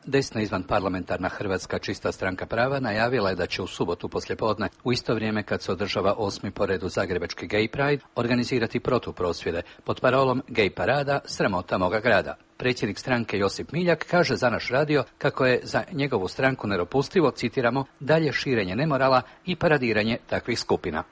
Desna izvan parlamentarna Hrvatska čista stranka prava najavila je da će u subotu poslijepodne, u isto vrijeme kad se održava 8. po redu zagrebački Gay Pride, organizirati protuprosvjede pod parolom Gay parada, sramota moga grada. Predsjednik stranke Josip Miljak kaže za naš radio kako je za njegovu stranku nedopustivo, citiramo, dalje širenje nemorala i paradiranje takvih skupina.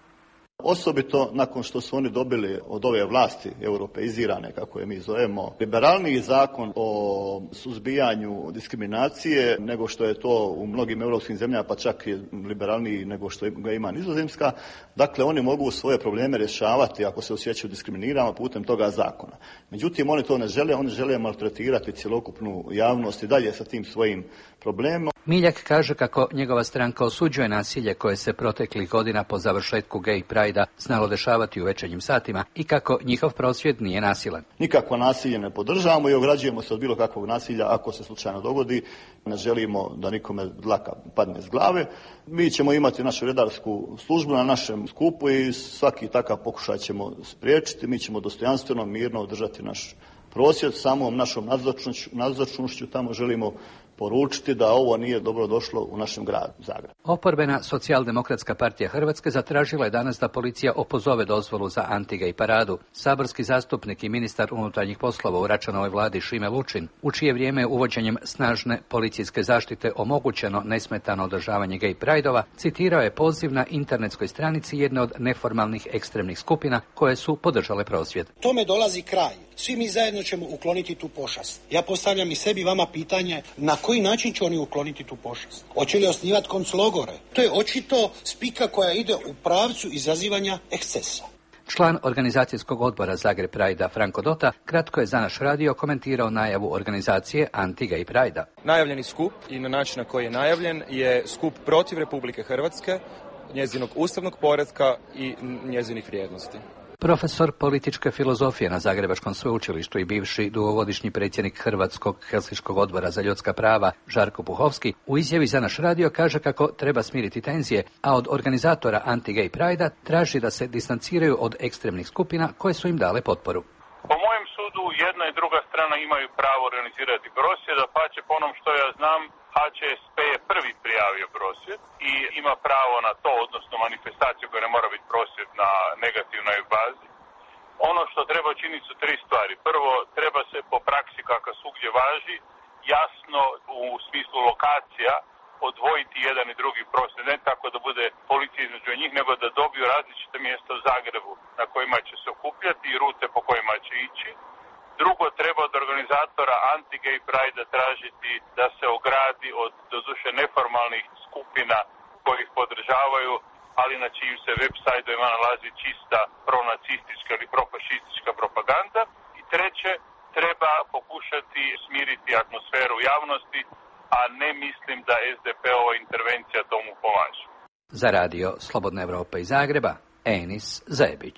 Osobito nakon što su oni dobili od ove vlasti europeizirane, kako je mi zovemo, liberalniji zakon o suzbijanju diskriminacije nego što je to u mnogim europskim zemljama, pa čak i liberalniji nego što ga ima Nizozemska. Dakle, oni mogu svoje probleme rješavati ako se osjećaju diskriminirano putem toga zakona. Međutim, oni to ne žele, oni žele maltretirati cjelokupnu javnost i dalje sa tim svojim problemom. Miljak kaže kako njegova stranka osuđuje nasilje koje se proteklih godina po završetku Gay Pride-a znalo dešavati u večernjim satima i kako njihov prosvjed nije nasilan. Nikakvo nasilje ne podržavamo i ograđujemo se od bilo kakvog nasilja ako se slučajno dogodi. Ne želimo da nikome dlaka padne s glave. Mi ćemo imati našu redarsku službu na našem skupu i svaki takav pokušaj ćemo spriječiti. Mi ćemo dostojanstveno, mirno održati naš prosvjed. Samom našom nazočnošću tamo želimo poručiti da ovo nije dobro došlo u našem gradu Zagrebu. Oporbena Socijaldemokratska partija Hrvatske zatražila je danas da policija opozove dozvolu za anti-gay paradu. Saborski zastupnik i ministar unutarnjih poslova u Račanovoj vladi Šime Lučin, u čije vrijeme uvođenjem snažne policijske zaštite omogućeno nesmetano održavanje gay prideova, citirao je poziv na internetskoj stranici jedne od neformalnih ekstremnih skupina koje su podržale prosvjed. Tome dolazi kraj. Svi mi zajedno ćemo ukloniti tu pošast. Ja postavljam i sebi vama pitanje na koji način će oni ukloniti tu pošast? Hoće li osnivati konclogore? To je očito spika koja ide u pravcu izazivanja ekscesa. Član organizacijskog odbora Zagreb Pride-a Franko Dota kratko je za naš radio komentirao najavu organizacije Anti-Gay Pride-a. Najavljeni skup i na način na koji je najavljen je skup protiv Republike Hrvatske, njezinog ustavnog poretka i njezinih vrijednosti. Profesor političke filozofije na Zagrebačkom sveučilištu i bivši dugogodišnji predsjednik Hrvatskog Helsinškog odbora za ljudska prava Žarko Puhovski u izjavi za naš radio kaže kako treba smiriti tenzije, a od organizatora Anti-Gay Pride-a traži da se distanciraju od ekstremnih skupina koje su im dale potporu. Po mojem sudu jedna i druga strana imaju pravo organizirati prosvjed, a pače po onom što ja znam, HČSP je prvi prijavio prosvjed i ima pravo na to, odnosno manifestaciju koja ne mora biti prosvjed na negativnoj bazi. Ono što treba činiti su tri stvari. Prvo, treba se po praksi kakva svugdje važi, jasno u smislu lokacija, odvojiti jedan i drugi prosvjed. Ne tako da bude policija između njih, nego da dobiju različite mjesta u Zagrebu na kojima će se okupljati i rute po kojima će ići. Drugo, treba od organizatora Anti-Gay Pride tražiti da se ogradi od doduše neformalnih skupina koji ih podržavaju, ali na čijim se web sajtovima nalazi čista pronacistička ili profašistička propaganda. I treće, treba pokušati smiriti atmosferu javnosti, a ne mislim da SDP-ova intervencija tomu pomaže. Za radio Slobodna Evropa iz Zagreba, Enis Zebić.